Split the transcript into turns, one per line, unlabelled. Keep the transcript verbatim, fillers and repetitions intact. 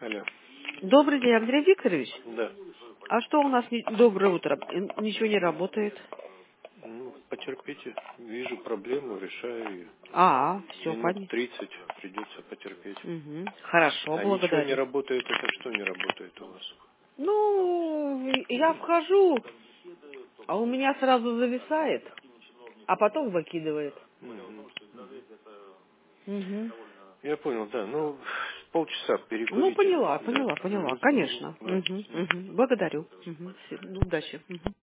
Алло.
Добрый день, Андрей Викторович.
Да.
А что у нас не... Доброе утро. Н- Ничего не работает.
Ну, потерпите. Вижу проблему, решаю ее.
А, все,
Минут
понятно.
тридцать придется потерпеть.
Угу. Хорошо,
А ничего не
благодарю.
работает, это что не работает у вас?
Ну, я вхожу, а у меня сразу зависает, а потом выкидывает.
Мгм.
Угу.
Я понял, да. Ну, полчаса
Ну,
перекурите.
поняла,
Да.
поняла, поняла,
Мгм.
конечно.
Да.
Угу, угу. Благодарю. Угу. Удачи. Мгм.